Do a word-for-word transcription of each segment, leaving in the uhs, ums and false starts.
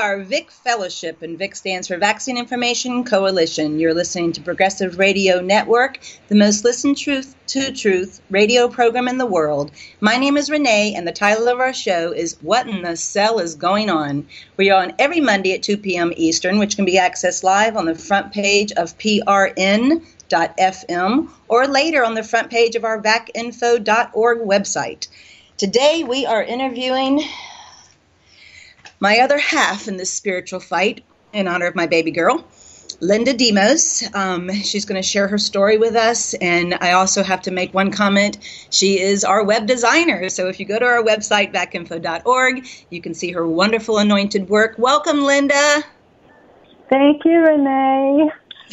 are Vic Fellowship, and Vic stands for Vaccine Information Coalition. You're listening to Progressive Radio Network, the most listened truth to truth radio program in the world. My name is Renee, and the title of our show is What in the Cell is Going On? We are on every Monday at two p.m. Eastern, which can be accessed live on the front page of P R N dot F M or later on the front page of our vac info dot org website. Today we are interviewing my other half in this spiritual fight in honor of my baby girl, Linda Demos. Um, she's going to share her story with us, and I also have to make one comment. She is our web designer, so if you go to our website, vac info dot org, you can see her wonderful anointed work. Welcome, Linda. Thank you, Renee.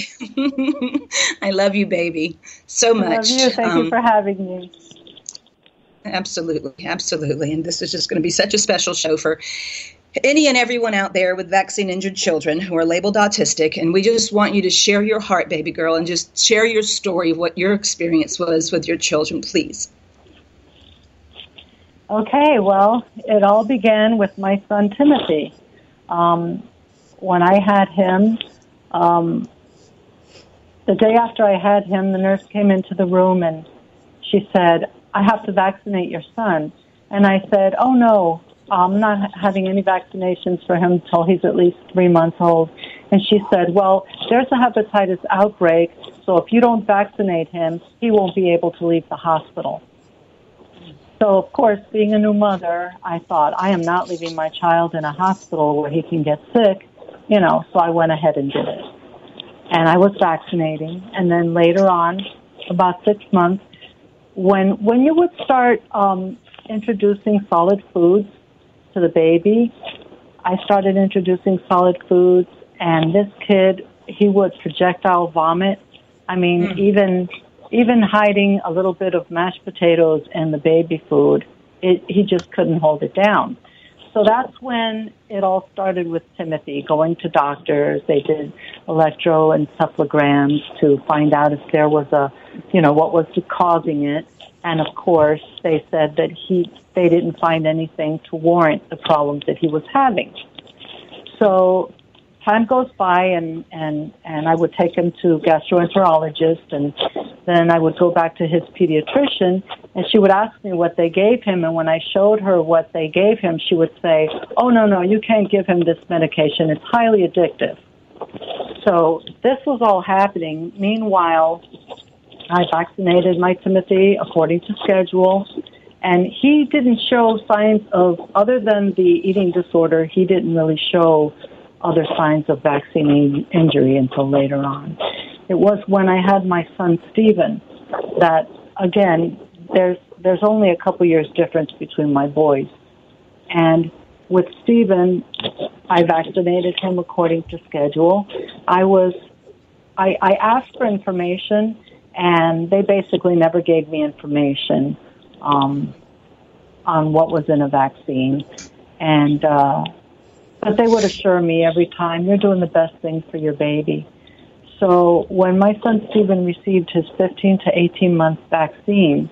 I love you, baby, so much. I love you. Thank um, you for having me. Absolutely, absolutely, and this is just going to be such a special show for any and everyone out there with vaccine-injured children who are labeled autistic, and we just want you to share your heart, baby girl, and just share your story of what your experience was with your children, please. Okay, well, it all began with my son, Timothy. Um, when I had him, um, the day after I had him, the nurse came into the room and she said, "I have to vaccinate your son." And I said, "Oh, no. I'm not having any vaccinations for him until he's at least three months old." And she said, "Well, there's a hepatitis outbreak, so if you don't vaccinate him, he won't be able to leave the hospital." So, of course, being a new mother, I thought, I am not leaving my child in a hospital where he can get sick, you know, so I went ahead and did it. And I was vaccinating. And then later on, about six months, when when you would start um, introducing solid foods to the baby, I started introducing solid foods, and this kid, he would projectile vomit. I mean, mm. even even hiding a little bit of mashed potatoes in the baby food, it, he just couldn't hold it down. So that's when it all started with Timothy, going to doctors. They did electroencephalograms to find out if there was a, you know, what was causing it. And of course, they said that he, they didn't find anything to warrant the problems that he was having. So time goes by, and, and, and I would take him to gastroenterologist, and then I would go back to his pediatrician, and she would ask me what they gave him. And when I showed her what they gave him, she would say, "Oh, no, no, you can't give him this medication. It's highly addictive." So this was all happening. Meanwhile, I vaccinated my Timothy according to schedule, and he didn't show signs of, other than the eating disorder, he didn't really show other signs of vaccine injury until later on. It was when I had my son Stephen that, again, there's there's only a couple years difference between my boys. And with Stephen, I vaccinated him according to schedule. I was, I, I asked for information, and they basically never gave me information um, on what was in a vaccine. And uh, but they would assure me every time, "You're doing the best thing for your baby." So when my son Stephen received his fifteen to eighteen month vaccines,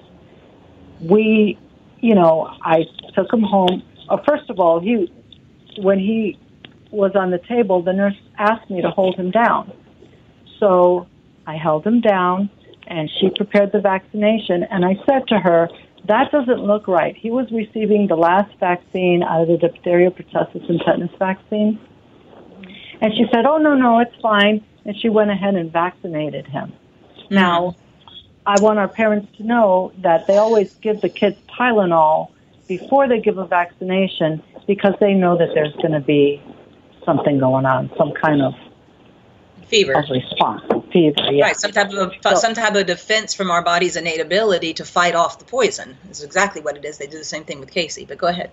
we, you know, I took him home. Uh, first of all, he, when he was on the table, the nurse asked me to hold him down. So I held him down, and she prepared the vaccination, and I said to her, "That doesn't look right." He was receiving the last vaccine out of the diphtheria, pertussis, and tetanus vaccine. And she said, "Oh, no, no, it's fine." And she went ahead and vaccinated him. Mm-hmm. Now, I want our parents to know that they always give the kids Tylenol before they give a vaccination, because they know that there's going to be something going on, some kind of fever of response. Fever, yeah. Right, some type of so, some type of defense from our body's innate ability to fight off the poison. This is exactly what it is. They do the same thing with Casey, but go ahead.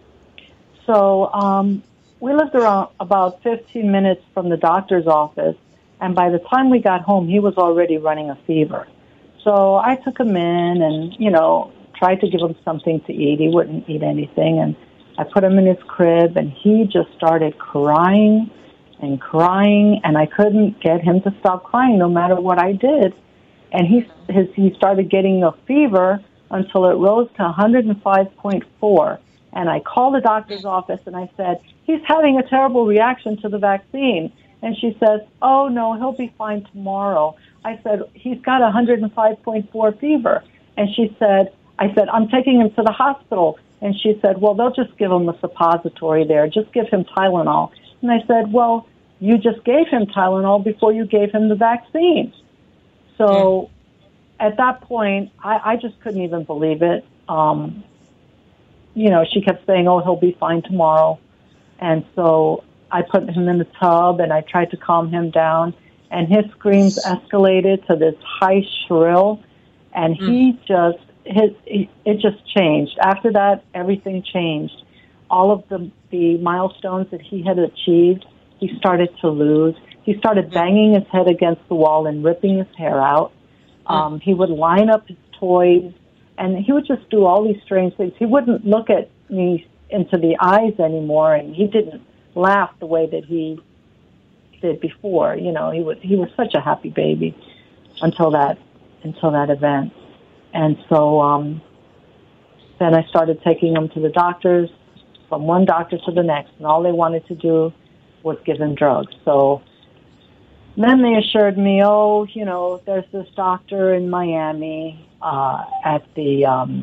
So um, we lived around about fifteen minutes from the doctor's office, and by the time we got home, he was already running a fever. So I took him in and, you know, tried to give him something to eat. He wouldn't eat anything, and I put him in his crib, and he just started crying and crying, and I couldn't get him to stop crying no matter what I did. And he his, he started getting a fever until it rose to one hundred five point four. And I called the doctor's office, and I said, he's having a terrible reaction to the vaccine. And she says, oh, no, he'll be fine tomorrow. I said, he's got one hundred five point four fever. And she said, I said, I'm taking him to the hospital. And she said, well, they'll just give him a suppository there. Just give him Tylenol. And I said, well, you just gave him Tylenol before you gave him the vaccine. So at that point, I, I just couldn't even believe it. Um, you know, she kept saying, oh, he'll be fine tomorrow. And so I put him in the tub and I tried to calm him down. And his screams escalated to this high shrill. And he mm. just, his, it just changed. After that, everything changed. All of the, the milestones that he had achieved, he started to lose. He started banging his head against the wall and ripping his hair out. Um, he would line up his toys, and he would just do all these strange things. He wouldn't look at me into the eyes anymore, and he didn't laugh the way that he did before. You know, he was he was such a happy baby until that until that event. And so um, then I started taking him to the doctors, from one doctor to the next, and all they wanted to do was give him drugs. So then they assured me, oh, you know, there's this doctor in Miami uh, at the um,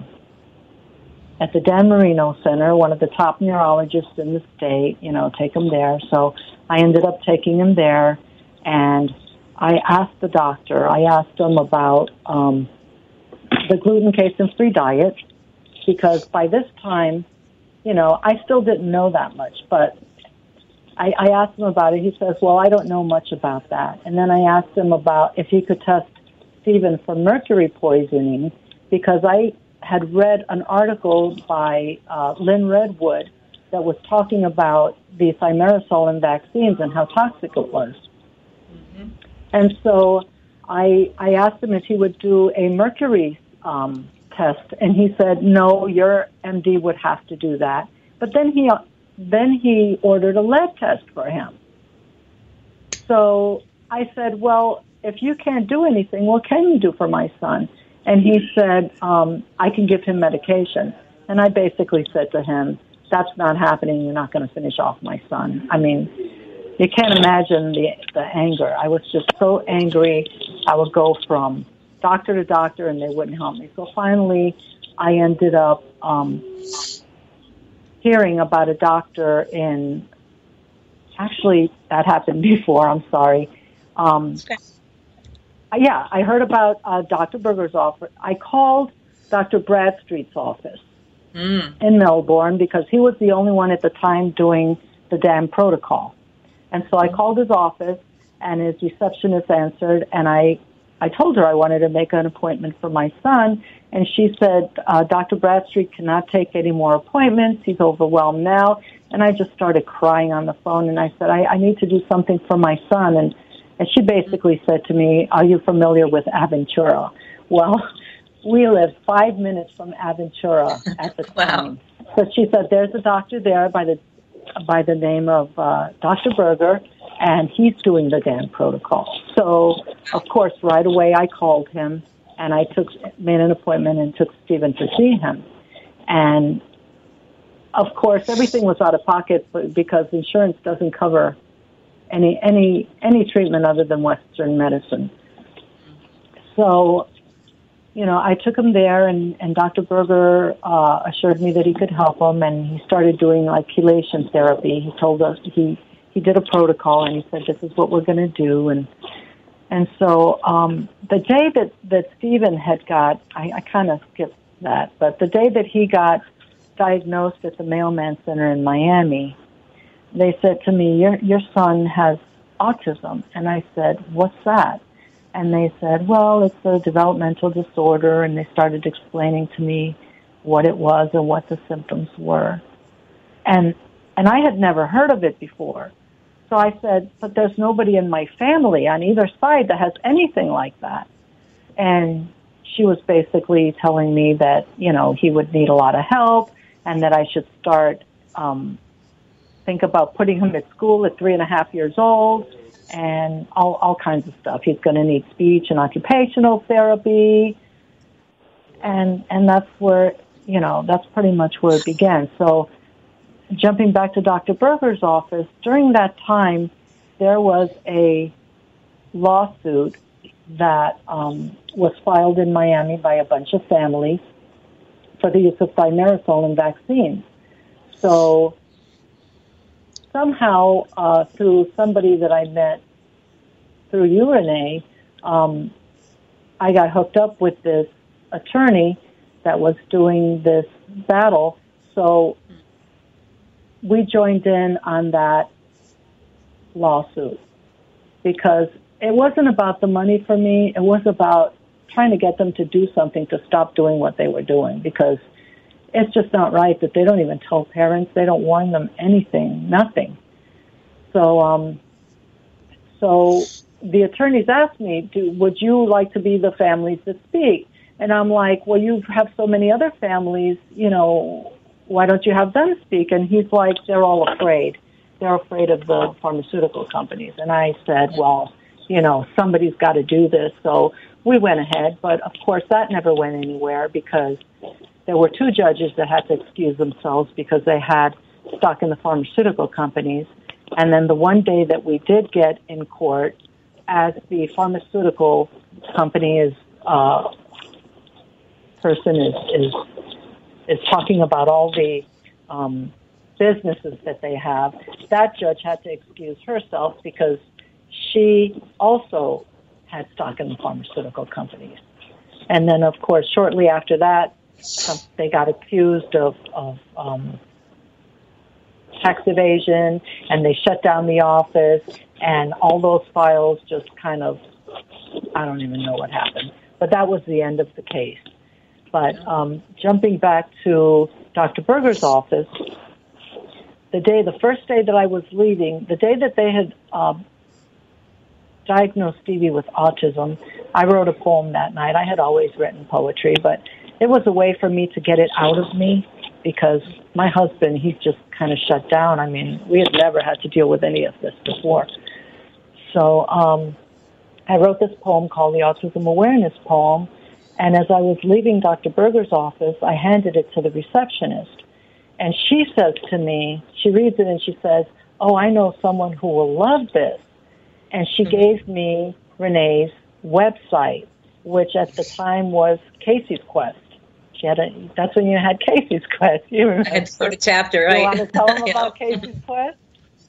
at the Dan Marino Center, one of the top neurologists in the state. You know, take him there. So I ended up taking him there, and I asked the doctor. I asked him about um, the gluten, casein free diet, because by this time, you know, I still didn't know that much, but I, I asked him about it. He says, well, I don't know much about that. And then I asked him about if he could test Stephen for mercury poisoning, because I had read an article by uh, Lynn Redwood that was talking about the thimerosal in vaccines and how toxic it was. Mm-hmm. And so I, I asked him if he would do a mercury um, test, and he said, no, your M D would have to do that. But then he... Then he ordered a lead test for him. So I said, well, if you can't do anything, what can you do for my son? And he said, um, I can give him medication. And I basically said to him, that's not happening. You're not going to finish off my son. I mean, you can't imagine the, the anger. I was just so angry. I would go from doctor to doctor, and they wouldn't help me. So finally, I ended up... Um, hearing about a doctor in, actually, that happened before, I'm sorry. Um, okay. Yeah, I heard about uh, Doctor Berger's office. I called Doctor Bradstreet's office mm. in Melbourne, because he was the only one at the time doing the damn protocol. And so I called his office, and his receptionist answered, and I, I told her I wanted to make an appointment for my son. And she said, uh, Doctor Bradstreet cannot take any more appointments. He's overwhelmed now. And I just started crying on the phone, and I said, I, I need to do something for my son. And, and she basically said to me, are you familiar with Aventura? Well, we lived five minutes from Aventura at the time. Wow. So she said, there's a doctor there by the by the name of uh, Doctor Berger, and he's doing the damn protocol. So, of course, right away I called him. And I took made an appointment and took Stephen to see him. And, of course, everything was out of pocket because insurance doesn't cover any any any treatment other than Western medicine. So, you know, I took him there, and, and Doctor Berger uh, assured me that he could help him, and he started doing, like, chelation therapy. He told us, he, he did a protocol, and he said, this is what we're going to do, and... And so um, the day that, that Stephen had got, I, I kind of skipped that, but the day that he got diagnosed at the Mailman Center in Miami, they said to me, your, your son has autism. And I said, what's that? And they said, well, it's a developmental disorder, and they started explaining to me what it was and what the symptoms were. And and I had never heard of it before. So I said, but there's nobody in my family on either side that has anything like that. And she was basically telling me that, you know, he would need a lot of help, and that I should start, um, think about putting him at school at three and a half years old, and all, all kinds of stuff. He's going to need speech and occupational therapy. And, and that's where, you know, that's pretty much where it began. So jumping back to Doctor Berger's office, during that time, there was a lawsuit that um, was filed in Miami by a bunch of families for the use of thimerosal in vaccines. So somehow, uh, through somebody that I met through you, Renee, um, I got hooked up with this attorney that was doing this battle. So we joined in on that lawsuit because it wasn't about the money for me. It was about trying to get them to do something to stop doing what they were doing, because it's just not right that they don't even tell parents. They don't warn them anything, nothing. So, um, so the attorneys asked me, Do, would you like to be the families that speak? And I'm like, well, you have so many other families, you know, why don't you have them speak? And he's like, they're all afraid. They're afraid of the pharmaceutical companies. And I said, well, you know, somebody's got to do this. So we went ahead. But, of course, that never went anywhere because there were two judges that had to excuse themselves because they had stock in the pharmaceutical companies. And then the one day that we did get in court, as the pharmaceutical company is uh, person is, is is talking about all the um, businesses that they have, that judge had to excuse herself because she also had stock in the pharmaceutical companies. And then, of course, shortly after that, they got accused of, of um, tax evasion, and they shut down the office, and all those files just kind of, I don't even know what happened. But that was the end of the case. But um, jumping back to Doctor Berger's office, the day, the first day that I was leaving, the day that they had uh, diagnosed Stevie with autism, I wrote a poem that night. I had always written poetry, but it was a way for me to get it out of me because my husband, he's just kind of shut down. I mean, we had never had to deal with any of this before. So um, I wrote this poem called the Autism Awareness Poem. And as I was leaving Doctor Berger's office, I handed it to the receptionist. And she says to me, she reads it and she says, oh, I know someone who will love this. And she mm-hmm. gave me Renee's website, which at the time was Casey's Quest. She had a, that's when you had Casey's Quest. You remember? I had to go to chapter, right? You want to tell them about yeah. Casey's Quest?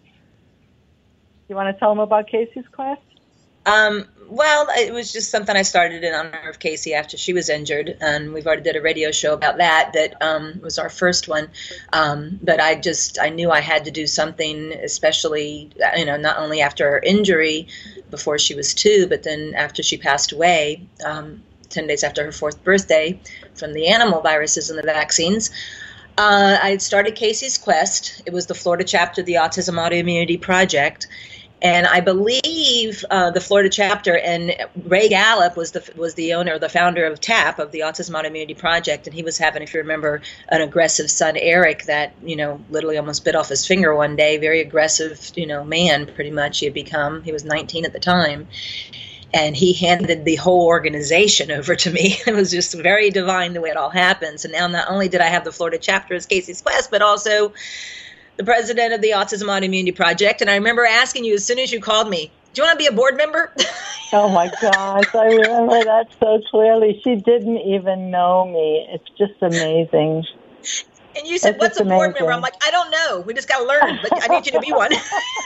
You want to tell them about Casey's Quest? Um, well, it was just something I started in honor of Casey after she was injured, and we've already did a radio show about that. That um, was our first one, um, but I just I knew I had to do something, especially you know not only after her injury before she was two, but then after she passed away, um, ten days after her fourth birthday, from the animal viruses and the vaccines. Uh, I had started Casey's Quest. It was the Florida chapter of the Autism Autoimmunity Project. And I believe uh, the Florida chapter, and Ray Gallup was the was the owner, the founder of TAP, of the Autism Autoimmunity Project, and he was having, if you remember, an aggressive son, Eric, that, you know, literally almost bit off his finger one day. Very aggressive, you know, man, pretty much he had become. He was nineteen at the time. And he handed the whole organization over to me. It was just very divine the way it all happened. So now not only did I have the Florida chapter as Casey's Quest, but also the president of the Autism Autoimmunity Project. And I remember asking you as soon as you called me, do you want to be a board member? Oh, my gosh. I remember that so clearly. She didn't even know me. It's just amazing. And you said, it's what's a board amazing. member? I'm like, I don't know. We just got to learn. But I need you to be one.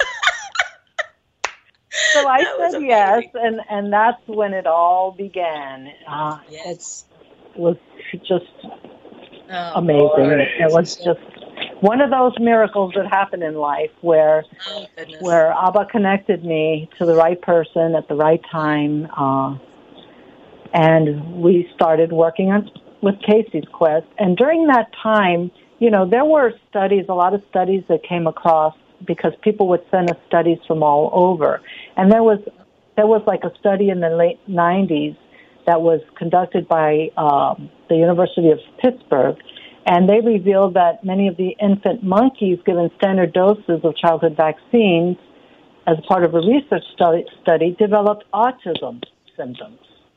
So I said yes, and, and that's when it all began. Uh, yes. It was just oh, amazing. Lord. It was just one of those miracles that happen in life where oh, where Abba connected me to the right person at the right time, uh, and we started working on with Casey's Quest. And during that time, you know, there were studies, a lot of studies that came across because people would send us studies from all over. And there was there was like a study in the late nineties that was conducted by um, the University of Pittsburgh, and they revealed that many of the infant monkeys given standard doses of childhood vaccines as part of a research study, study developed autism symptoms.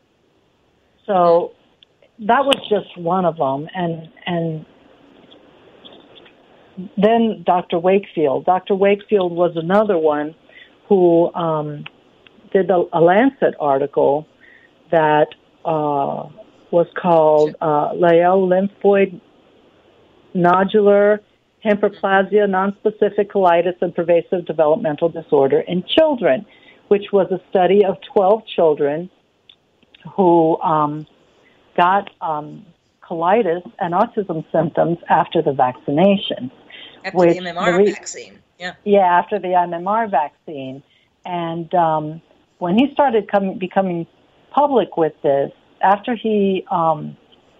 So that was just one of them, and and then Doctor Wakefield. Doctor Wakefield was another one who um, did a, a Lancet article that uh, was called uh, Lyell lymphoid nodular hyperplasia, nonspecific colitis, and pervasive developmental disorder in children, which was a study of twelve children who um, got um, colitis and autism symptoms after the vaccination. After the M M R the re- vaccine, yeah. Yeah, after the M M R vaccine. And um, when he started com- becoming public with this, after he um,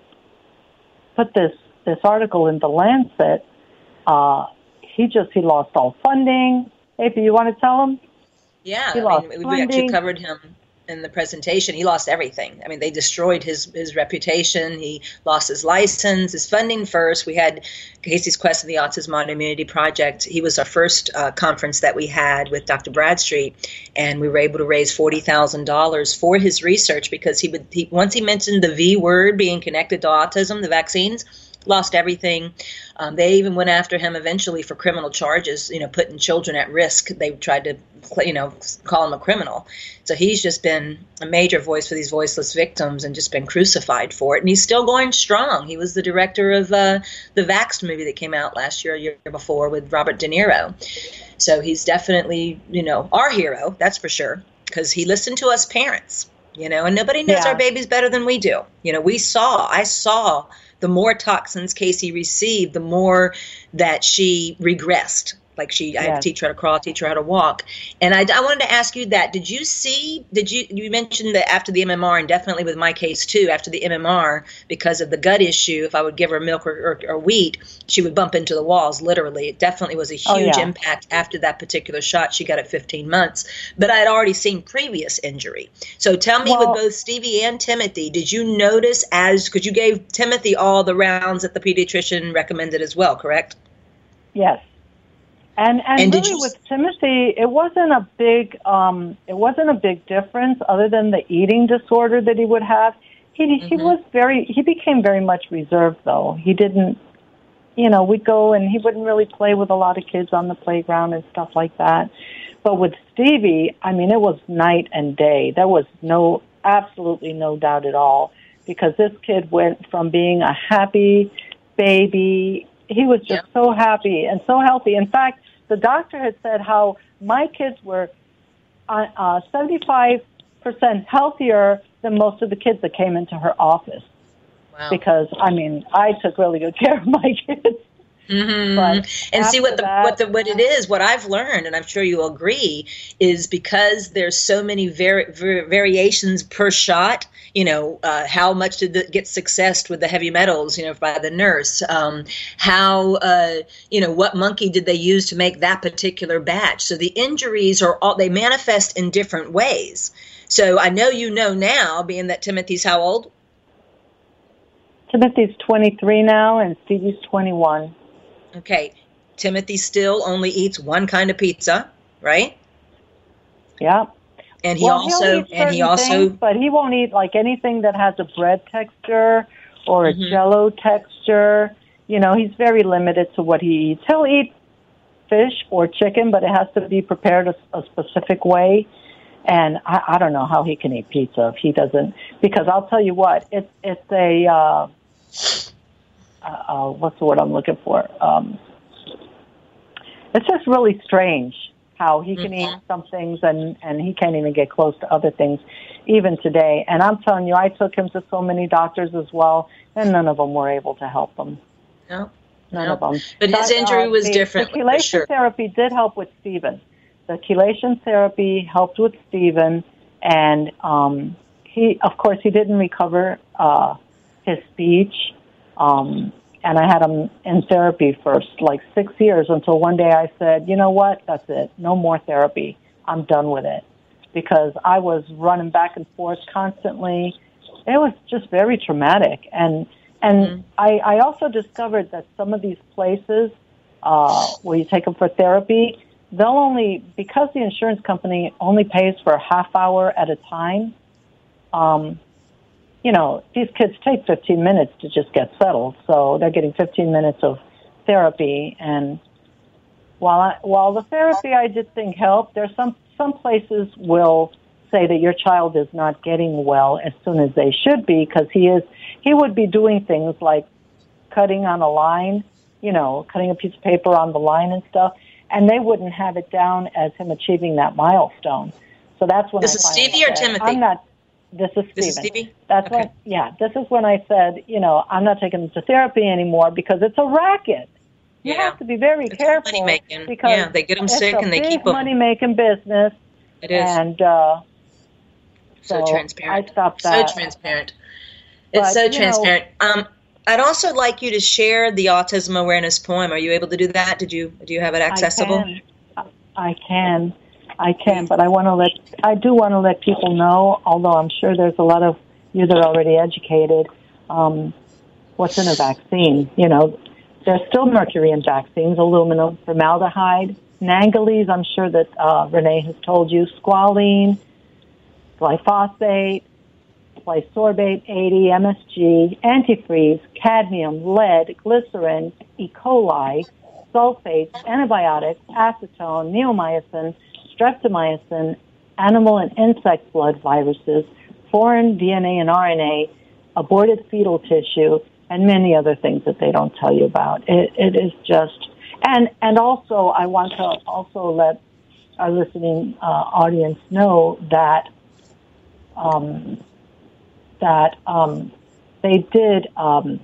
put this, this article in the Lancet, uh, he just, he lost all funding. Hey, do you want to tell him? Yeah, he I lost mean, we funding. actually covered him in the presentation. He lost everything. I mean, they destroyed his, his reputation. He lost his license, his funding first. We had Casey's Quest and the Autism Autoimmunity Project. He was our first uh, conference that we had with Doctor Bradstreet, and we were able to raise forty thousand dollars for his research because he would he, once he mentioned the V word being connected to autism, the vaccines, lost everything. Um, they even went after him eventually for criminal charges, you know, putting children at risk. They tried to, you know, call him a criminal. So he's just been a major voice for these voiceless victims and just been crucified for it. And he's still going strong. He was the director of uh, the Vaxxed movie that came out last year, a year before, with Robert De Niro. So he's definitely, you know, our hero, that's for sure, because he listened to us parents, you know, and nobody knows Yeah. our babies better than we do. You know, we saw, I saw the more toxins Casey received, the more that she regressed. Like she, I had to Yes. teach her how to crawl, teach her how to walk. And I, I wanted to ask you that. Did you see, did you, you mentioned that after the M M R, and definitely with my case too, after the M M R, because of the gut issue, if I would give her milk or, or, or wheat, she would bump into the walls, literally. It definitely was a huge Oh, yeah. impact after that particular shot she got at fifteen months. But I had already seen previous injury. So tell me, Well- with both Stevie and Timothy, did you notice as, because you gave Timothy all the rounds that the pediatrician recommended as well, correct? Yes. And and, And did really you- with Timothy, it wasn't a big um, it wasn't a big difference other than the eating disorder that he would have. He he Mhm. was very he became very much reserved though. He didn't, you know, we'd go and he wouldn't really play with a lot of kids on the playground and stuff like that. But with Stevie, I mean, it was night and day. There was no absolutely no doubt at all, because this kid went from being a happy baby. He was just Yeah. so happy and so healthy. In fact, the doctor had said how my kids were uh, uh, seventy-five percent healthier than most of the kids that came into her office. Wow. Because, I mean, I took really good care of my kids. Mm-hmm. But And see what the after what the that- what it is. What I've learned, and I'm sure you'll agree, is because there's so many vari- var- variations per shot. You know, uh, how much did it get successed with the heavy metals? You know, by the nurse. Um, how uh, you know, what monkey did they use to make that particular batch? So the injuries are all, they manifest in different ways. So I know you know now, being that Timothy's how old? Timothy's twenty-three now, and Stevie's twenty-one. Okay, Timothy still only eats one kind of pizza, right? Yeah. And he well, he'll also, eat and he certain also, things, but he won't eat like anything that has a bread texture or a Mhm. jello texture. You know, he's very limited to what he eats. He'll eat fish or chicken, but it has to be prepared a, a specific way. And I, I don't know how he can eat pizza if he doesn't, because I'll tell you what, it's it's a uh, uh, what's the word I'm looking for? Um, it's just really strange how he can Mhm. eat some things and, and he can't even get close to other things, even today. And I'm telling you, I took him to so many doctors as well, and none of them were able to help him. no, None no. of them. But his injury was the, different, The for chelation sure. therapy did help with Stephen. The chelation therapy helped with Stephen, and um, he, of course, he didn't recover uh, his speech. Um, and I had him in therapy for like six years until one day I said, you know what, that's it. No more therapy. I'm done with it. Because I was running back and forth constantly. It was just very traumatic. And and Mm-hmm. I, I also discovered that some of these places uh, where you take them for therapy, they'll only, because the insurance company only pays for a half hour at a time, um, you know, these kids take fifteen minutes to just get settled. So they're getting fifteen minutes of therapy, and while I, while the therapy I did think helped, there's some some places will say that your child is not getting well as soon as they should be, because he is he would be doing things like cutting on a line, you know, cutting a piece of paper on the line and stuff, and they wouldn't have it down as him achieving that milestone. So that's when this I is finally Stevie or said, Timothy? I'm not. This is Stephen. This is Stevie? That's okay. when, yeah, this is when I said, you know, I'm not taking him to therapy anymore because it's a racket. You yeah. have to be very it's careful money-making. because yeah, they get them sick and they keep them. It's a big money-making business. It is. And uh, so, so transparent. I stopped that. So transparent. It's But, so you transparent. Um, I'd also like you to share the autism awareness poem. Are you able to do that? Did you do you have it accessible? I can. I can. I can, but I want to let I do want to let people know, although I'm sure there's a lot of you that are already educated, um, what's in a vaccine. You know, there's still mercury in vaccines, aluminum, formaldehyde, manganese, I'm sure that uh, Renee has told you, squalene, glyphosate, glysorbate eighty, M S G, antifreeze, cadmium, lead, glycerin, E. coli, sulfates, antibiotics, acetone, neomycin, streptomycin, animal and insect blood viruses, foreign D N A and R N A, aborted fetal tissue, and many other things that they don't tell you about. It, it is just, and and also I want to also let our listening uh, audience know that um, that um, they did. Um,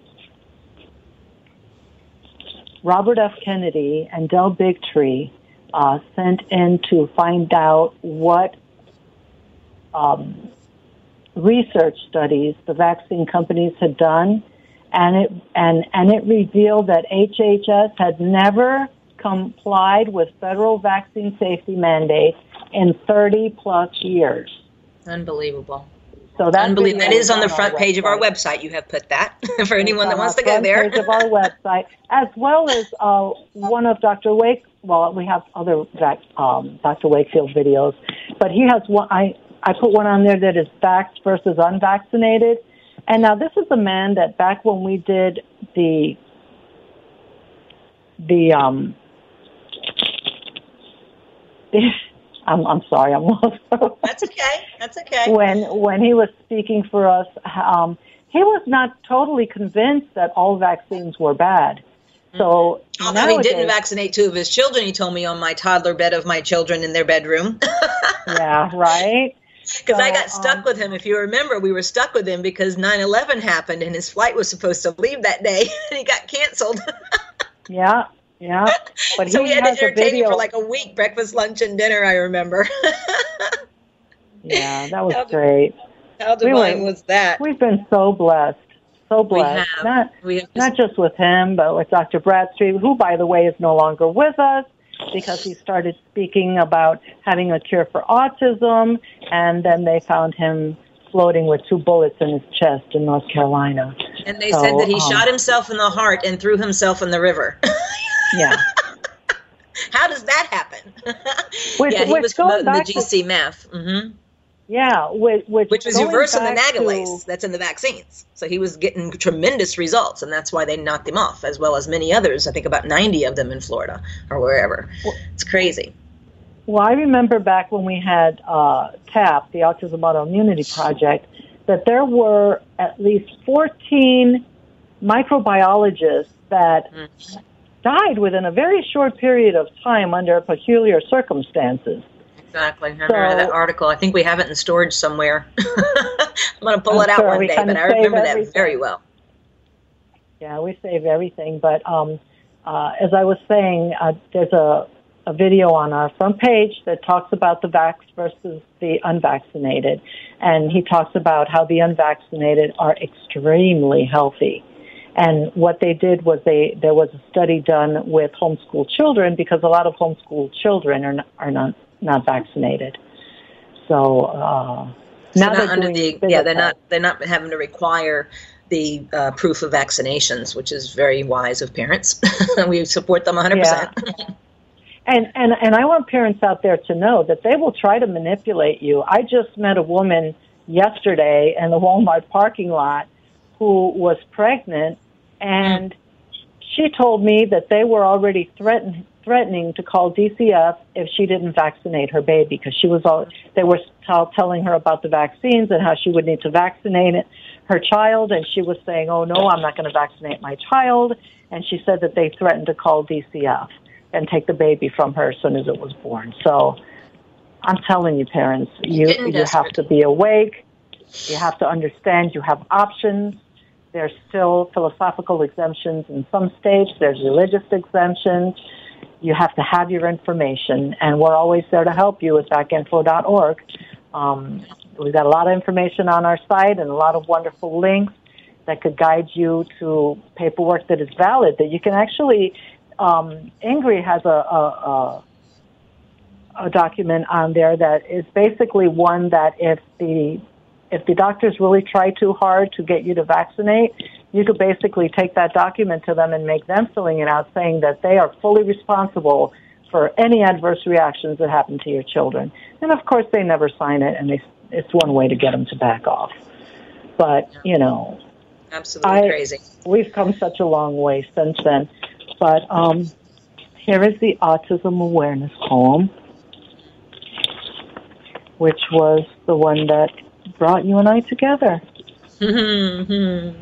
Robert F. Kennedy and Del Bigtree uh, sent in to find out what um, research studies the vaccine companies had done, and it and and it revealed that H H S had never complied with federal vaccine safety mandates in thirty plus years. Unbelievable. So that's Unbelievable. That is on the front page of our website. You have put that for anyone that wants to go there. Front page of our website, as well as uh, one of Doctor Wake. Well, we have other um, Doctor Wakefield videos, but he has one. I I put one on there that is vaxxed versus unvaccinated. And now this is a man that back when we did the the um. The, I'm, I'm sorry, I'm lost. That's okay. That's okay. When when he was speaking for us, um, he was not totally convinced that all vaccines were bad. So mm-hmm. Although nowadays, he didn't vaccinate two of his children, he told me on my toddler bed of my children in their bedroom. Yeah, right. Because so, I got stuck um, with him. If you remember, we were stuck with him because nine eleven happened and his flight was supposed to leave that day and he got canceled. Yeah. Yeah, but so he we had has to entertain a video him for like a week, breakfast, lunch, and dinner, I remember. Yeah, that was how great. How divine we were, was that? We've been so blessed, so blessed. We have. Not, we have just, not just with him, but with Doctor Bradstreet, who, by the way, is no longer with us because he started speaking about having a cure for autism, and then they found him floating with two bullets in his chest in North Carolina. And they so, said that he um, shot himself in the heart and threw himself in the river. Yeah. How does that happen? Which, yeah, he which was promoting the G C to, meth. Mm-hmm. Yeah, which, which, which was reversed from the nagalase to, that's in the vaccines. So he was getting tremendous results, and that's why they knocked him off, as well as many others. I think about ninety of them in Florida or wherever. Well, it's crazy. Well, I remember back when we had uh, TAP, the Autism Autoimmunity Project, that there were at least fourteen microbiologists that mm. died within a very short period of time under peculiar circumstances. Exactly. I remember so, that article. I think we have it in storage somewhere. I'm going to pull it out sure one day, but I remember everything. that very well. Yeah, we save everything. But um, uh, as I was saying, uh, there's a, a video on our front page that talks about the vax versus the unvaccinated. And he talks about how the unvaccinated are extremely healthy. And what they did was they there was a study done with homeschool children because a lot of homeschool children are not, are not not vaccinated. So uh, so now not they're under doing the yeah they're not they're not having to require the uh, proof of vaccinations, which is very wise of parents. We support them one hundred percent. Yeah. And and and I want parents out there to know that they will try to manipulate you. I just met a woman yesterday in the Walmart parking lot who was pregnant, and she told me that they were already threaten, threatening to call D C F if she didn't vaccinate her baby, because she was all, they were t- telling her about the vaccines and how she would need to vaccinate it, her child, and she was saying, oh, no, I'm not going to vaccinate my child. And she said that they threatened to call D C F and take the baby from her as soon as it was born. So I'm telling you, parents, you, you have to be awake. You have to understand you have options. There's still philosophical exemptions in some states. There's religious exemptions. You have to have your information, and we're always there to help you at vac info dot org. Um, we've got a lot of information on our site and a lot of wonderful links that could guide you to paperwork that is valid, that you can actually, um, Ingrid has a, a, a, a document on there that is basically one that if the if the doctors really try too hard to get you to vaccinate, you could basically take that document to them and make them filling it out, saying that they are fully responsible for any adverse reactions that happen to your children. And, of course, they never sign it, and they, it's one way to get them to back off. But, you know, absolutely I, crazy. We've come such a long way since then. But um, here is the Autism Awareness poem, which was the one that brought you and I together. Mm-hmm.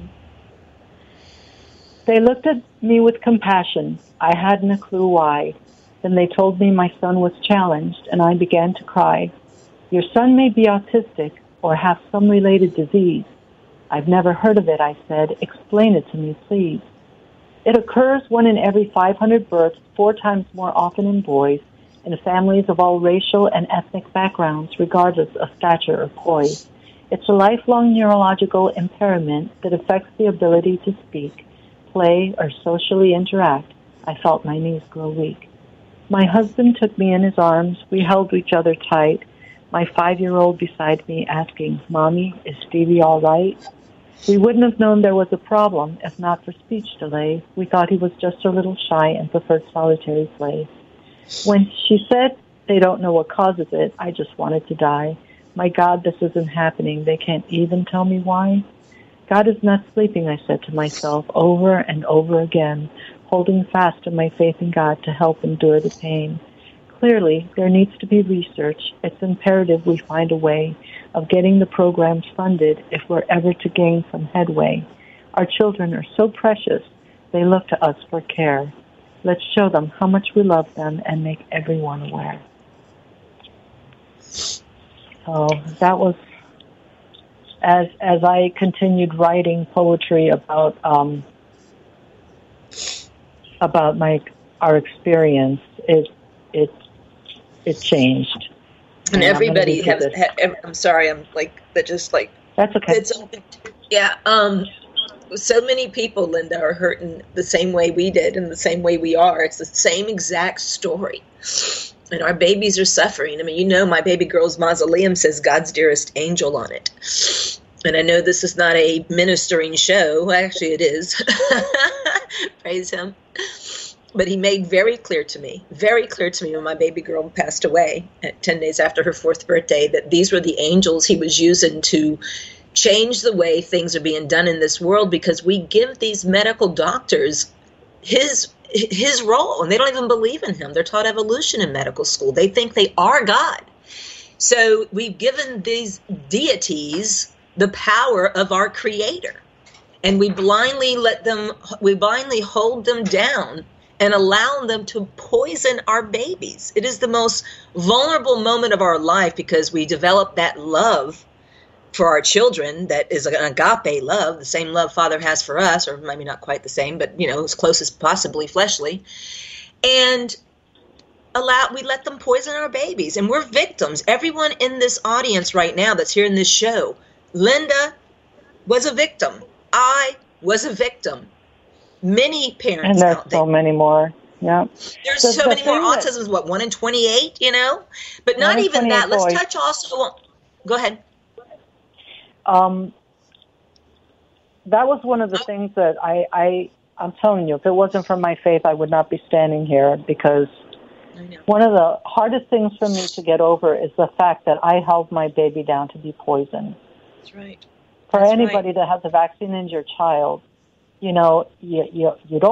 They looked at me with compassion. I hadn't a clue why. Then they told me my son was challenged, and I began to cry. Your son may be autistic or have some related disease. I've never heard of it, I said. Explain it to me, please. It occurs one in every five hundred births, four times more often in boys, in families of all racial and ethnic backgrounds, regardless of stature or poise. It's a lifelong neurological impairment that affects the ability to speak, play, or socially interact. I felt my knees grow weak. My husband took me in his arms. We held each other tight, my five-year-old beside me asking, Mommy, is Stevie all right? We wouldn't have known there was a problem if not for speech delay. We thought he was just a little shy and preferred solitary play. When she said they don't know what causes it, I just wanted to die. My God, this isn't happening. They can't even tell me why. God is not sleeping, I said to myself over and over again, holding fast to my faith in God to help endure the pain. Clearly, there needs to be research. It's imperative we find a way of getting the programs funded if we're ever to gain some headway. Our children are so precious. They look to us for care. Let's show them how much we love them and make everyone aware. So that was, as as I continued writing poetry about um, about my our experience, it it it changed. And, and everybody has. Ha, I'm sorry. I'm like that. Just like that's okay. It's, yeah. Um. So many people, Linda, are hurting the same way we did and the same way we are. It's the same exact story. And our babies are suffering. I mean, you know, my baby girl's mausoleum says God's dearest angel on it. And I know this is not a ministering show. Actually, it is. Praise him. But he made very clear to me, very clear to me when my baby girl passed away at ten days after her fourth birthday, that these were the angels he was using to change the way things are being done in this world, because we give these medical doctors his his role, and they don't even believe in him. They're taught evolution in medical school. They think they are God. So we've given these deities the power of our creator, and we blindly let them, we blindly hold them down and allow them to poison our babies. It is the most vulnerable moment of our life, because we develop that love for our children that is an agape love, the same love Father has for us, or maybe not quite the same, but, you know, as close as possibly fleshly. And allow we let them poison our babies, and we're victims. Everyone in this audience right now that's here in this show, Linda was a victim. I was a victim. Many parents and there's out there. so many more. Yeah. There's the, so the many more that, autisms. What, one in twenty-eight, you know? But not even that. Let's boys. touch also on, go ahead. Um, that was one of the things that I, I, I'm telling you, if it wasn't for my faith, I would not be standing here, because one of the hardest things for me to get over is the fact that I held my baby down to be poisoned. That's right. For That's anybody right. that has a vaccine in your child, you know, you, you, you don't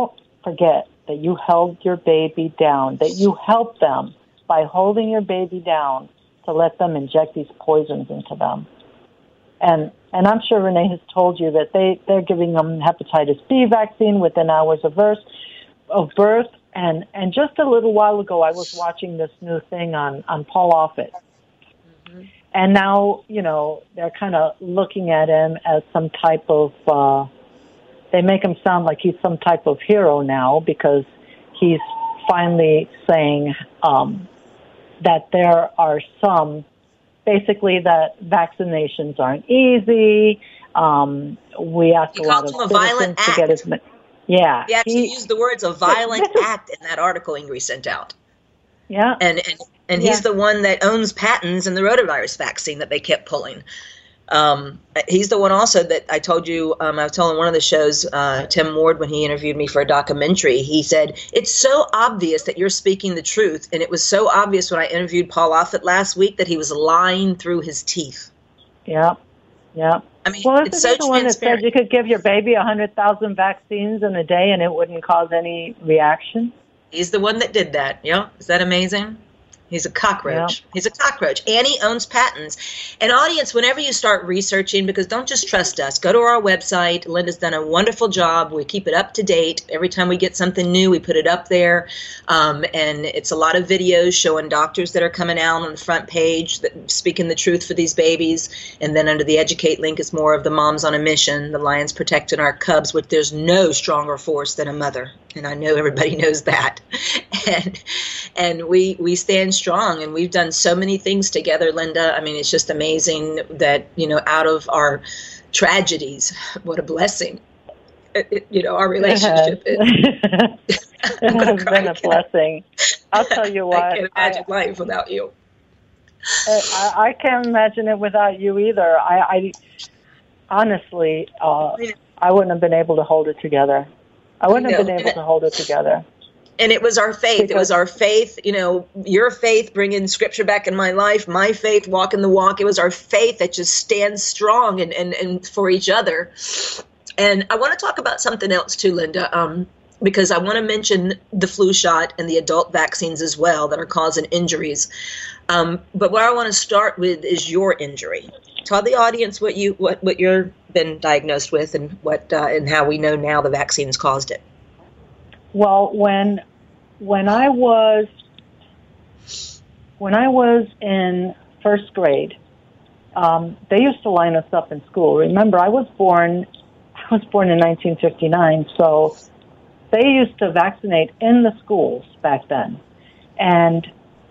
forget that you held your baby down, that you helped them by holding your baby down to let them inject these poisons into them. And and I'm sure Renee has told you that they, they're giving them hepatitis B vaccine within hours of birth. Of birth. And, and just a little while ago, I was watching this new thing on, on Paul Offit. Mm-hmm. And now, you know, they're kind of looking at him as some type of, uh, they make him sound like he's some type of hero now because he's finally saying um, that there are some, basically that vaccinations aren't easy. Um, we ask he a lot of citizens a to get as many. Yeah. He actually he, used the words a violent act in that article Ingrid sent out. Yeah. And and, and yeah. he's the one that owns patents in the rotavirus vaccine that they kept pulling. Um, he's the one also that I told you, um, I was telling one of the shows, uh, Tim Ward, when he interviewed me for a documentary, he said, it's so obvious that you're speaking the truth. And it was so obvious when I interviewed Paul Offit last week that he was lying through his teeth. Yeah. Yeah. I mean, well, it's isn't so he the one that said you could give your baby one hundred thousand vaccines in a day and it wouldn't cause any reaction? He's the one that did that. Yeah. Is that amazing? He's a cockroach. Yeah. He's a cockroach. And he owns patents. And audience, whenever you start researching, because don't just trust us, go to our website. Linda's done a wonderful job. We keep it up to date. Every time we get something new, we put it up there. Um, and it's a lot of videos showing doctors that are coming out on the front page, that speaking the truth for these babies. And then under the educate link is more of the moms on a mission, the lions protecting our cubs, which there's no stronger force than a mother. And I know everybody knows that. And and we we stand strong, and we've done so many things together, Linda. I mean, it's just amazing that, you know, out of our tragedies, what a blessing, it, it, you know, our relationship is. It has been a blessing. I'll tell you what. I can't imagine I, life without you. I, I can't imagine it without you either. I, I honestly, uh, I wouldn't have been able to hold it together. I wouldn't have been able to hold it together. And it was our faith. Because it was our faith, you know, your faith bringing scripture back in my life, my faith walking the walk. It was our faith that just stands strong and, and, and for each other. And I want to talk about something else too, Linda, um, because I want to mention the flu shot and the adult vaccines as well that are causing injuries. Um, but where I want to start with is your injury. Tell the audience what you what, what you've been diagnosed with and what uh, and how we know now the vaccines caused it. Well, when when I was when I was in first grade, um, they used to line us up in school. Remember, I was born I was born in nineteen fifty-nine, so they used to vaccinate in the schools back then, and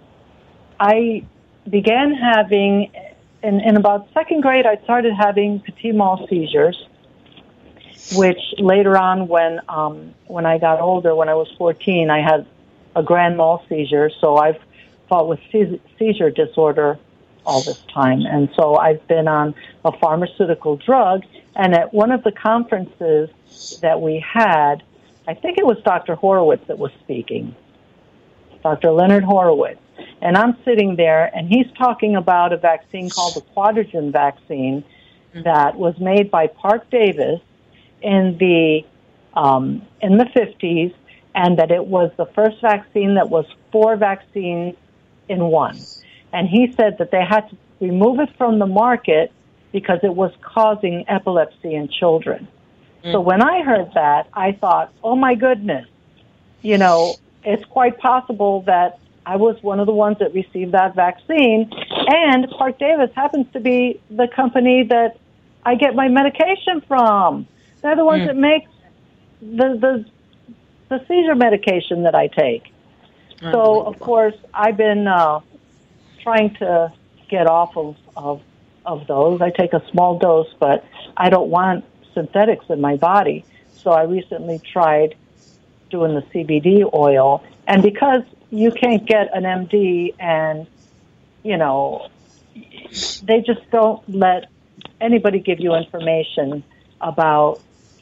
I began having. In, in about second grade, I started having petit mal seizures, which later on, when um, when I got older, when I was fourteen, I had a grand mal seizure. So I've fought with seizure disorder all this time. And so I've been on a pharmaceutical drug. And at one of the conferences that we had, I think it was Doctor Horowitz that was speaking, Doctor Leonard Horowitz. And I'm sitting there, and he's talking about a vaccine called the Quadrigen vaccine that was made by Parke Davis in the um, in the fifties, and that it was the first vaccine that was four vaccines in one. And he said that they had to remove it from the market because it was causing epilepsy in children. Mm. So when I heard that, I thought, oh, my goodness, you know, it's quite possible that I was one of the ones that received that vaccine, and Parke Davis happens to be the company that I get my medication from. They're the ones mm. that make the, the the seizure medication that I take. So, of course, I've been uh, trying to get off of, of of those. I take a small dose, but I don't want synthetics in my body. So I recently tried doing the C B D oil, and because you can't get an M D, and, you know, they just don't let anybody give you information about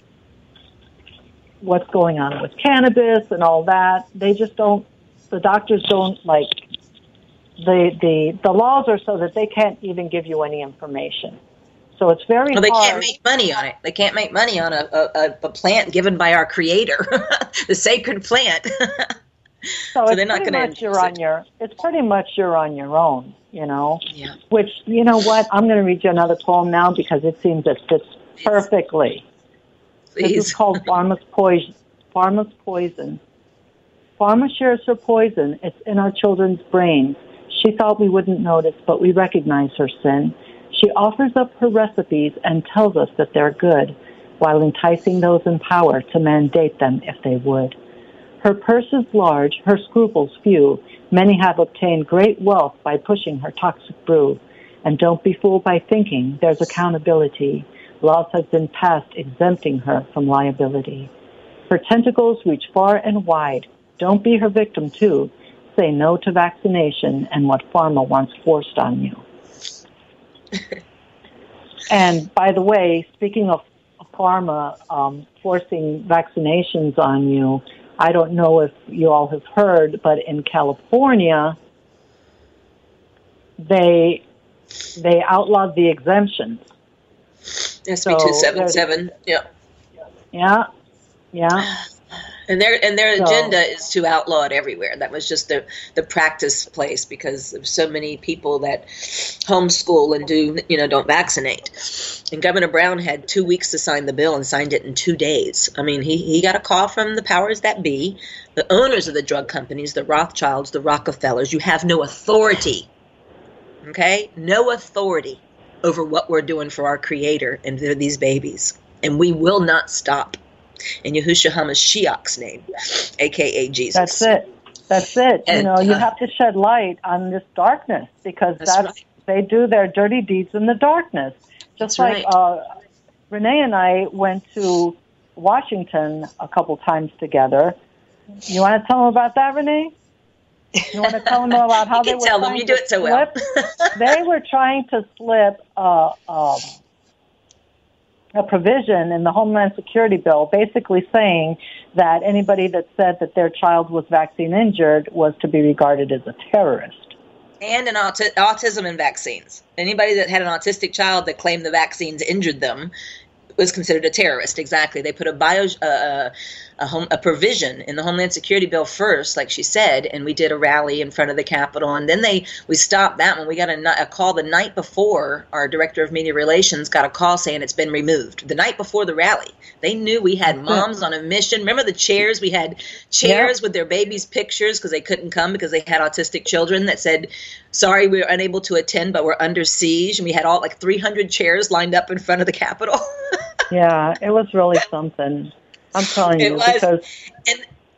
what's going on with cannabis and all that. They just don't, the doctors don't, like, the, the, the laws are so that they can't even give you any information. So it's very well, they hard. can't make money on it. They can't make money on a, a, a plant given by our Creator, the sacred plant. So, so it's they're not pretty going much to you're on your. It's pretty much you're on your own, you know. Yeah. Which, you know what? I'm going to read you another poem now because it seems it fits perfectly. Please. This is called Pharma's Poison. Pharma's Poison. Pharma shares her poison. It's in our children's brains. She thought we wouldn't notice, but we recognize her sin. She offers up her recipes and tells us that they're good, while enticing those in power to mandate them if they would. Her purse is large, her scruples few. Many have obtained great wealth by pushing her toxic brew. And don't be fooled by thinking there's accountability. Laws have been passed exempting her from liability. Her tentacles reach far and wide. Don't be her victim too. Say no to vaccination and what pharma wants forced on you. And by the way, speaking of pharma um, forcing vaccinations on you, I don't know if you all have heard, but in California, they they outlawed the exemptions. S B two seventy-seven. So yeah. Yeah. Yeah. And their and their so, agenda is to outlaw it everywhere. That was just the the practice place because there's so many people that homeschool and do you know don't vaccinate. And Governor Brown had two weeks to sign the bill and signed it in two days. I mean, he he got a call from the powers that be, the owners of the drug companies, the Rothschilds, the Rockefellers. You have no authority. Okay, no authority over what we're doing for our Creator and for these babies, and we will not stop. In Yahushua HaMashiach's name, a k a. Jesus. That's it. That's it. And, you know, you uh, have to shed light on this darkness because that's that's, right. they do their dirty deeds in the darkness. Just That's like right. uh, Renee and I went to Washington a couple times together. You want to tell them about that, Renee? You want to tell them about how you they can were tell them. trying You do to it so slip? well. They were trying to slip uh, um, a provision in the Homeland Security bill basically saying that anybody that said that their child was vaccine injured was to be regarded as a terrorist. And in auti- autism and vaccines. Anybody that had an autistic child that claimed the vaccines injured them was considered a terrorist. Exactly. They put a bio uh, a, home, a provision in the Homeland Security bill first, like she said, and we did a rally in front of the Capitol, and then they we stopped that one. We got a, a call the night before. Our director of media relations got a call saying it's been removed the night before the rally. They knew we had moms on a mission. Remember the chairs? We had chairs yep. with their babies' pictures because they couldn't come because they had autistic children that said, sorry, we were unable to attend, but we're under siege. And we had all like three hundred chairs lined up in front of the Capitol. Yeah, it was really something. I'm telling you. It was. Because and,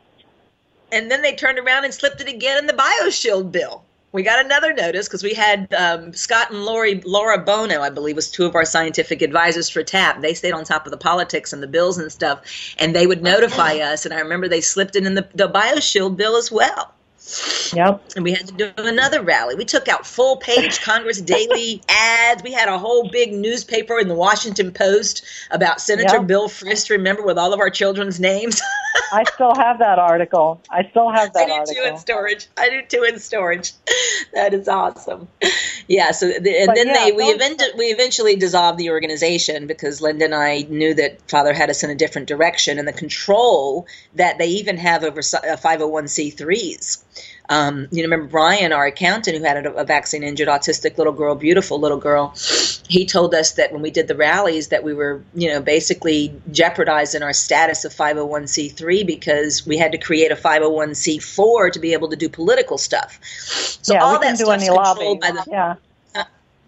and then they turned around and slipped it again in the BioShield bill. We got another notice because we had um, Scott and Lori, Laura Bono, I believe, was two of our scientific advisors for T A P. They stayed on top of the politics and the bills and stuff, and they would notify us. And I remember they slipped it in the, the BioShield bill as well. Yep. And we had to do another rally. We took out full page Congress Daily ads. We had a whole big newspaper in the Washington Post about Senator Yep. Bill Frist, remember, with all of our children's names. I still have that article. I still have that I do article. too in storage. I do too in storage. That is awesome. Yeah. So the, and But then yeah, they we those- eventually we eventually dissolved the organization because Linda and I knew that Father had us in a different direction, and the control that they even have over five oh one c threes. Um, you know, remember Brian, our accountant, who had a, a vaccine-injured autistic little girl, beautiful little girl. He told us that when we did the rallies that we were, you know, basically jeopardizing our status of five oh one c three because we had to create a five oh one c four to be able to do political stuff. So yeah, all we that can do stuff's any lobby. controlled by the Yeah.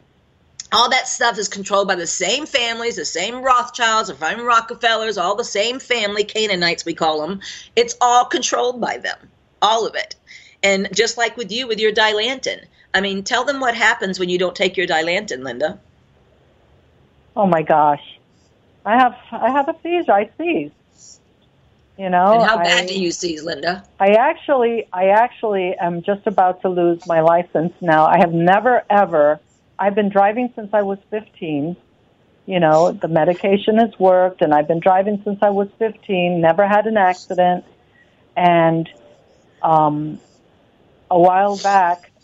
all that stuff is controlled by the same families, the same Rothschilds, the same Rockefellers, all the same family, Canaanites we call them. It's all controlled by them, all of it. And just like with you, with your Dilantin. I mean, tell them what happens when you don't take your Dilantin, Linda. Oh my gosh, I have I have a seizure. I seize. You know. And how I, bad do you seize, Linda? I actually I actually am just about to lose my license now. I have never ever. I've been driving since I was fifteen. You know, the medication has worked, and I've been driving since I was fifteen. Never had an accident, and um. A while back,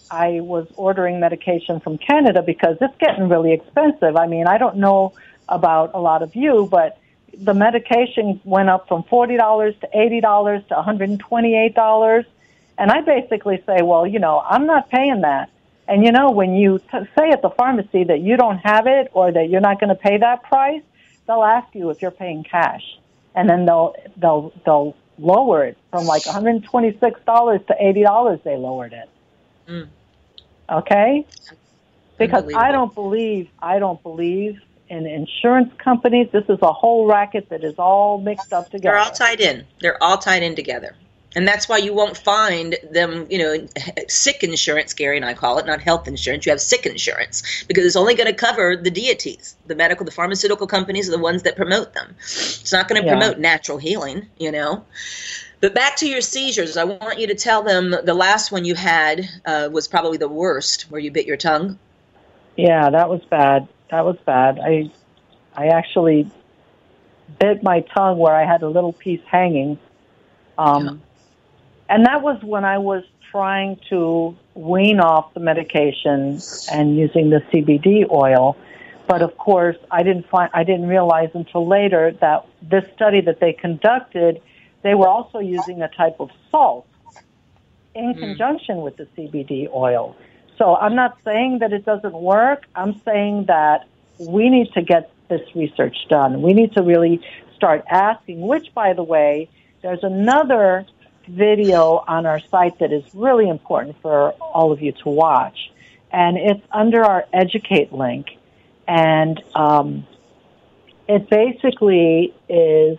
I was ordering medication from Canada because it's getting really expensive. I mean, I don't know about a lot of you, but the medication went up from forty dollars to eighty dollars to one hundred twenty-eight dollars. And I basically say, well, you know, I'm not paying that. And, you know, when you t- say at the pharmacy that you don't have it or that you're not going to pay that price, they'll ask you if you're paying cash. And then they'll they'll they'll lower it from like one hundred twenty-six dollars to eighty dollars. They lowered it. Mm. Okay? Because I don't believe I don't believe in insurance companies. This is a whole racket that is all mixed up together. They're all tied in. They're all tied in together. And that's why you won't find them, you know, sick insurance, Gary and I call it, not health insurance. You have sick insurance because it's only going to cover the deities. The medical, the pharmaceutical companies are the ones that promote them. It's not going to yeah. promote natural healing, you know. But back to your seizures, I want you to tell them the last one you had uh, was probably the worst, where you bit your tongue. Yeah, that was bad. That was bad. I, I actually bit my tongue where I had a little piece hanging. Um, yeah. And that was when I was trying to wean off the medication and using the C B D oil. But of course, I didn't find, I didn't realize until later that this study that they conducted, they were also using a type of salt in mm. conjunction with the C B D oil. So I'm not saying that it doesn't work. I'm saying that we need to get this research done. We need to really start asking, which, by the way, there's another video on our site that is really important for all of you to watch. And it's under our Educate link. And um, it basically is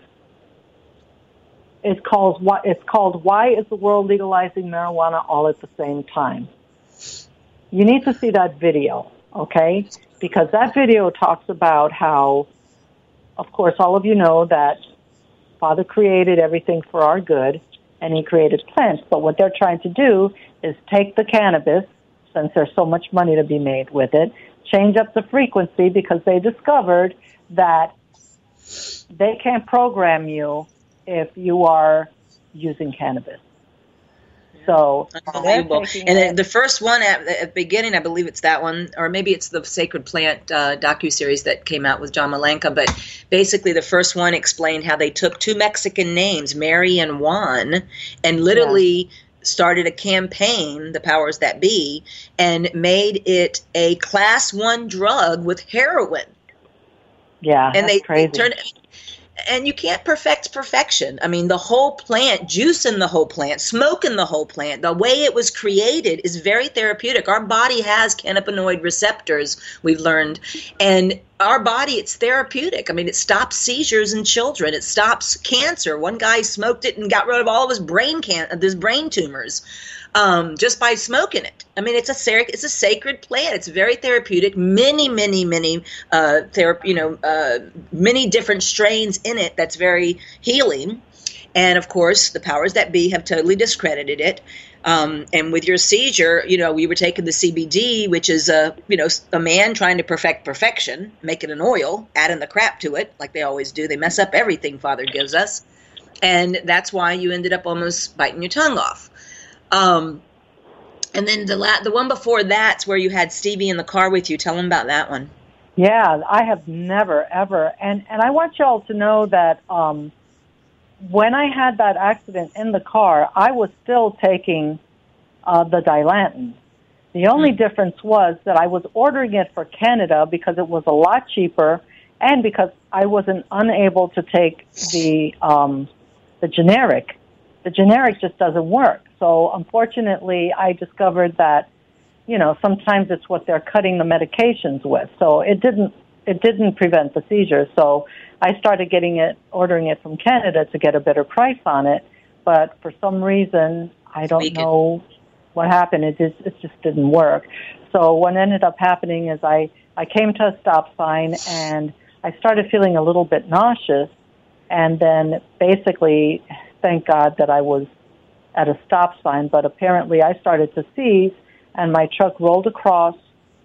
it's called, it's called Why is the World Legalizing Marijuana All at the Same Time? You need to see that video, okay? Because that video talks about how, of course, all of you know that Father created everything for our good, and he created plants. But what they're trying to do is take the cannabis, since there's so much money to be made with it, change up the frequency because they discovered that they can't program you if you are using cannabis. So unbelievable. And then the first one at, at the beginning, I believe it's that one, or maybe it's the Sacred Plant uh, docuseries that came out with John Malenka. But basically, the first one explained how they took two Mexican names, Mary and Juan, and literally yeah. started a campaign, the powers that be, and made it a class one drug with heroin. Yeah, and that's they, crazy. they turned. And you can't perfect perfection. I mean, the whole plant, juice in the whole plant, smoke in the whole plant, the way it was created is very therapeutic. Our body has cannabinoid receptors, we've learned. And our body, it's therapeutic. I mean, it stops seizures in children. It stops cancer. One guy smoked it and got rid of all of his brain can- his brain tumors um, just by smoking it. I mean, it's a ser- it's a sacred plant. It's very therapeutic. Many, many, many, uh, thera- you know, uh, many different strains in it. That's very healing. And of course, the powers that be have totally discredited it. Um, and with your seizure, you know, we were taking the C B D, which is a, you know, a man trying to perfect perfection, make it an oil, adding the crap to it, like they always do. They mess up everything Father gives us. And that's why you ended up almost biting your tongue off. Um, and then the la- the one before that's where you had Stevie in the car with you. Tell him about that one. Yeah, I have never, ever. And, and I want y'all to know that um, when I had that accident in the car, I was still taking uh, the Dilantin. The only mm. difference was that I was ordering it for Canada because it was a lot cheaper and because I wasn't unable to take the um, the generic. The generic just doesn't work. So unfortunately, I discovered that, you know, sometimes it's what they're cutting the medications with. So it didn't it didn't prevent the seizures. So I started getting it, ordering it from Canada to get a better price on it. But for some reason, I don't Weakened. know what happened. It just it just didn't work. So what ended up happening is I, I came to a stop sign and I started feeling a little bit nauseous. And then basically, thank God that I was at a stop sign, but apparently I started to seize, and my truck rolled across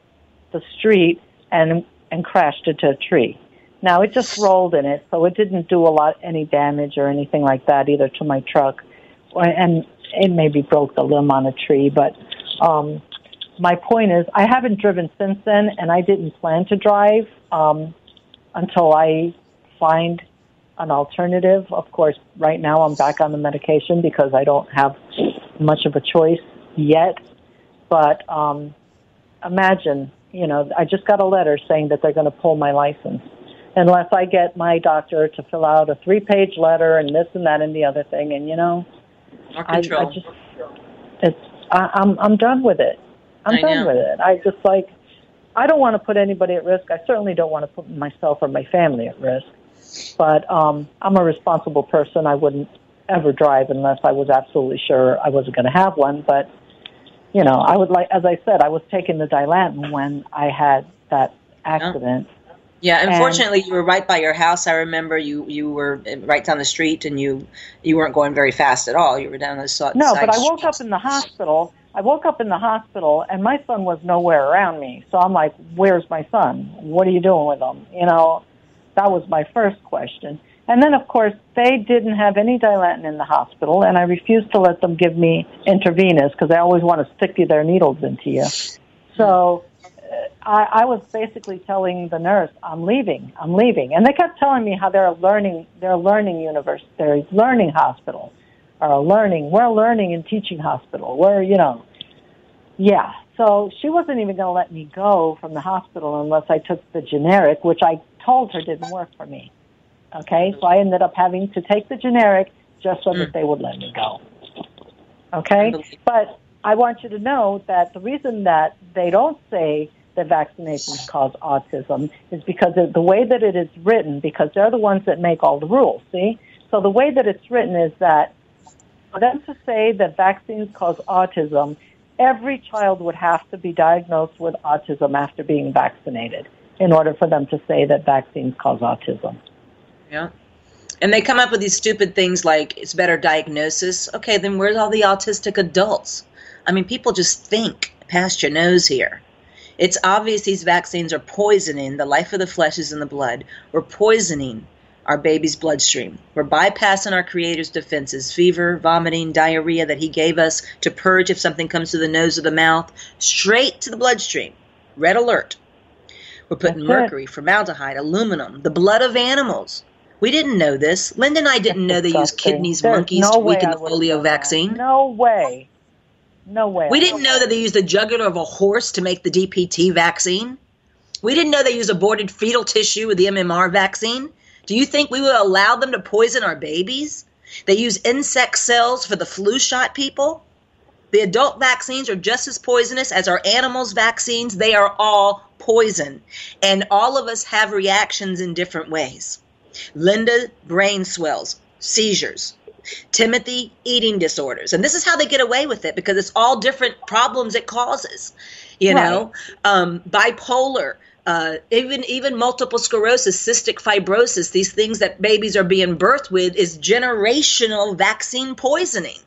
the street and and crashed into a tree. Now, it just rolled in it, so it didn't do a lot, any damage or anything like that, either to my truck, or, and it maybe broke the limb on a tree, but um, my point is, I haven't driven since then, and I didn't plan to drive um, until I find an alternative. Of course, right now I'm back on the medication because I don't have much of a choice yet. But um, imagine, you know, I just got a letter saying that they're going to pull my license unless I get my doctor to fill out a three-page letter and this and that and the other thing. And, you know, I, I just, it's, I, I'm, I'm done with it. I'm I done know. with it. I just like, I don't want to put anybody at risk. I certainly don't want to put myself or my family at risk. But um, I'm a responsible person. I wouldn't ever drive unless I was absolutely sure I wasn't going to have one. But, you know, I would like, as I said, I was taking the Dilantin when I had that accident. Yeah, unfortunately, and, you were right by your house. I remember you, you were right down the street, and you you weren't going very fast at all. You were down the side. No, but I woke up in the hospital. I woke up in the hospital, and my son was nowhere around me. So I'm like, where's my son? What are you doing with him? You know, that was my first question. And then, of course, they didn't have any Dilantin in the hospital, and I refused to let them give me intravenous because they always want to stick their needles into you. So I, I was basically telling the nurse, I'm leaving, I'm leaving. And they kept telling me how they're a learning, they're a learning university, they're a learning hospital, or a learning, we're a learning and teaching hospital. We're, you know, yeah. So she wasn't even going to let me go from the hospital unless I took the generic, which I told her didn't work for me. Okay, so I ended up having to take the generic just so that they would let me go. Okay, but I want you to know that the reason that they don't say that vaccinations cause autism is because of the way that it is written, because they're the ones that make all the rules, see? So the way that it's written is that for them to say that vaccines cause autism, every child would have to be diagnosed with autism after being vaccinated in order for them to say that vaccines cause autism. Yeah. And they come up with these stupid things like it's better diagnosis. Okay, then where's all the autistic adults? I mean, people just think past your nose here. It's obvious these vaccines are poisoning the life of the flesh is in the blood. We're poisoning our baby's bloodstream. We're bypassing our Creator's defenses, fever, vomiting, diarrhea that he gave us to purge if something comes to the nose or the mouth, straight to the bloodstream. Red alert. We're putting mercury, formaldehyde, aluminum, the blood of animals. We didn't know this. Linda and I didn't know they used kidneys, There's monkeys no to weaken I the polio vaccine. That. No way. No way. We didn't know that they used the jugular of a horse to make the D P T vaccine. We didn't know they used aborted fetal tissue with the M M R vaccine. Do you think we would allow them to poison our babies? They use insect cells for the flu shot, people. The adult vaccines are just as poisonous as our animals' vaccines. They are all poison. And all of us have reactions in different ways. Linda, brain swells, seizures. Timothy, eating disorders. And this is how they get away with it because it's all different problems it causes. You right. know, um, bipolar, uh, even even multiple sclerosis, cystic fibrosis, these things that babies are being birthed with is generational vaccine poisoning.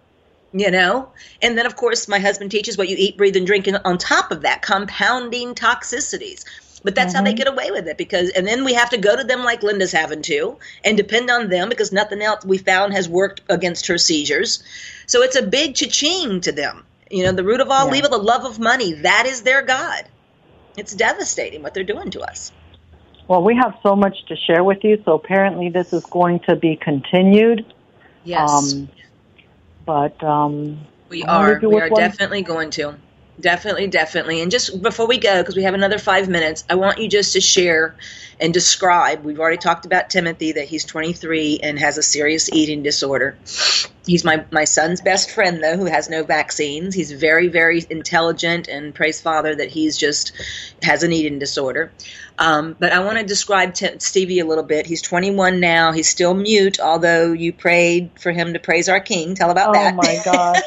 You know, and then, of course, my husband teaches what you eat, breathe, and drink on top of that, compounding toxicities. But that's mm-hmm. how they get away with it because, and then we have to go to them like Linda's having to and depend on them because nothing else we found has worked against her seizures. So it's a big cha-ching to them. You know, the root of all yeah. evil, the love of money, that is their God. It's devastating what they're doing to us. Well, we have so much to share with you, so apparently this is going to be continued. Yes. Um, but um, we are. We are one. definitely going to. Definitely, definitely. And just before we go, because we have another five minutes, I want you just to share and describe. We've already talked about Timothy, that he's twenty-three and has a serious eating disorder. He's my, my son's best friend, though, who has no vaccines. He's very, very intelligent, and praise Father that he's just has an eating disorder. Um, but I want to describe Tim, Stevie a little bit. He's twenty-one now. He's still mute, although you prayed for him to praise our King. Tell about oh that. Oh, my gosh.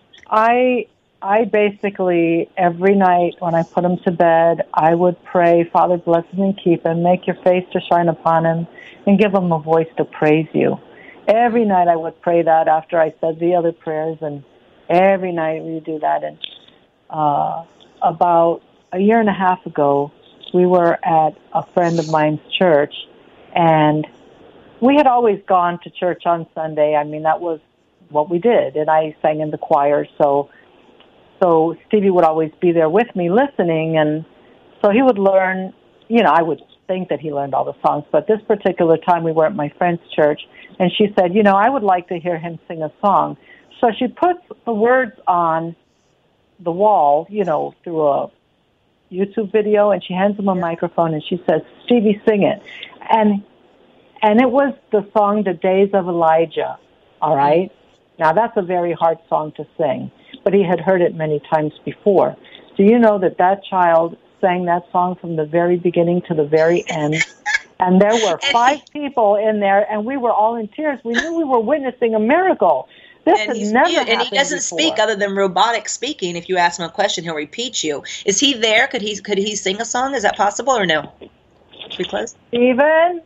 I... I basically, every night when I put him to bed, I would pray, Father, bless him and keep him, make your face to shine upon him, and give him a voice to praise you. Every night I would pray that after I said the other prayers, and every night we would do that. And uh, about a year and a half ago, we were at a friend of mine's church, and we had always gone to church on Sunday. I mean, that was what we did, and I sang in the choir, so so Stevie would always be there with me listening, and so he would learn, you know, I would think that he learned all the songs, but this particular time we were at my friend's church, and she said, you know, I would like to hear him sing a song. So she puts the words on the wall, you know, through a YouTube video, and she hands him a microphone, and she says, Stevie, sing it. And and it was the song, The Days of Elijah, all right? Now, that's a very hard song to sing, but he had heard it many times before. Do you know that that child sang that song from the very beginning to the very end? And there were five people in there, and we were all in tears. We knew we were witnessing a miracle. This and has he's never mute, happened and he doesn't before. speak other than robotic speaking. If you ask him a question, he'll repeat you. Is he there? Could he could he sing a song? Is that possible or no? Should we close? Stephen?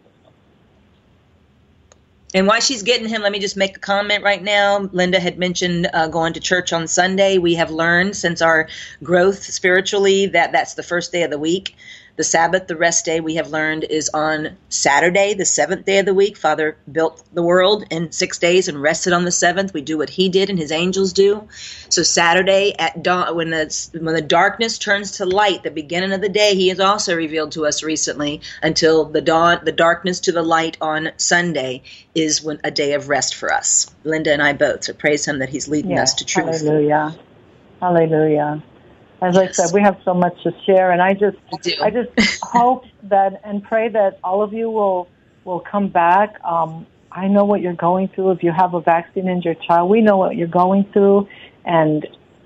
And while she's getting him, let me just make a comment right now. Linda had mentioned uh, going to church on Sunday. We have learned since our growth spiritually that that's the first day of the week. The Sabbath, the rest day, we have learned is on Saturday, the seventh day of the week. Father built the world in six days and rested on the seventh. We do what he did and his angels do. So Saturday at dawn, when the, when the darkness turns to light, the beginning of the day, he has also revealed to us recently, until the dawn, the darkness to the light on Sunday is when a day of rest for us. Linda and I both. So praise him that he's leading Yeah, us to truth. hallelujah. Hallelujah. As Yes. I said, we have so much to share, and I just, We do. I just hope that and pray that all of you will will come back. Um, I know what you're going through. If you have a vaccine in your child, we know what you're going through, and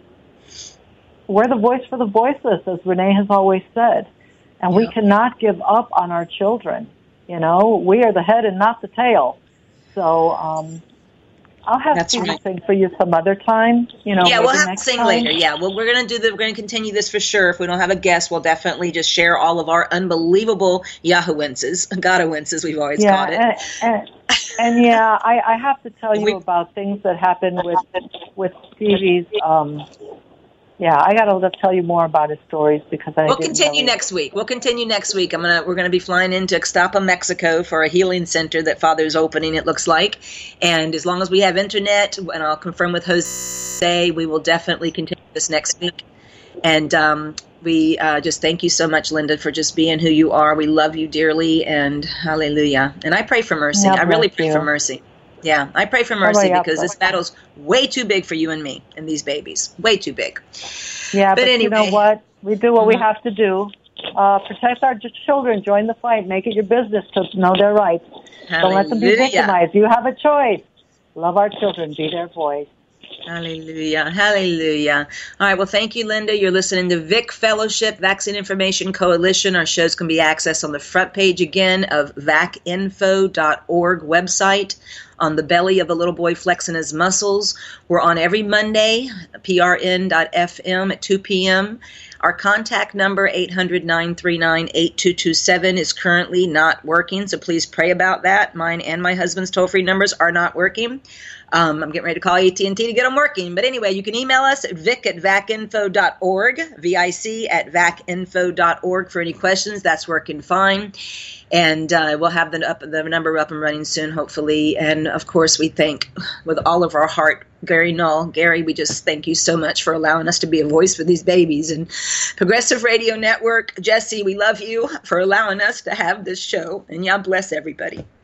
we're the voice for the voiceless, as Renee has always said, and Yeah. we cannot give up on our children. You know, we are the head and not the tail. So. Um, I'll have That's Stevie right. sing for you some other time. You know, Yeah, we'll maybe have to next sing time. later. Yeah, well, we're gonna do the. We're gonna continue this for sure. If we don't have a guest, we'll definitely just share all of our unbelievable Yahuwenses, Godawenses, we've always Yeah, called it. and, and, and yeah, I, I have to tell you We- about things that happened with with Stevie's. Um, yeah, I got to tell you more about his stories because I. We'll didn't continue really- next week. We'll continue next week. I'm gonna. We're gonna be flying into Ixtapa, Mexico, for a healing center that Father's opening. It looks like, and as long as we have internet, and I'll confirm with Jose, we will definitely continue this next week. And um, we uh, just thank you so much, Linda, for just being who you are. We love you dearly, and hallelujah. And I pray for mercy. God I really bless pray you. for mercy. Yeah, I pray for mercy yeah, because but- this battle's way too big for you and me and these babies. Way too big. Yeah, But but, you know anyway. what? We do what we Mhm. have to do. Uh, protect our j- children. Join the fight. Make it your business to know their rights. Don't let them be Hallelujah. victimized. You have a choice. Love our children. Be their voice. Hallelujah. Hallelujah. All right. Well, thank you, Linda. You're listening to Vic Fellowship, Vaccine Information Coalition. Our shows can be accessed on the front page again of vac info dot org website. On the belly of the little boy flexing his muscles. We're on every Monday, P R N dot F M at two p.m. Our contact number, eight hundred, nine three nine, eight two two seven, is currently not working, so please pray about that. Mine and my husband's toll-free numbers are not working. Um, I'm getting ready to call A T and T to get them working. But anyway, you can email us at vic at vac info dot org, V I C at vac info dot org for any questions. That's working fine. And uh, we'll have the, up, the number up and running soon, hopefully. And, of course, we thank with all of our heart Gary Null. Gary, we just thank you so much for allowing us to be a voice for these babies. And Progressive Radio Network, Jesse, we love you for allowing us to have this show. And y'all bless everybody.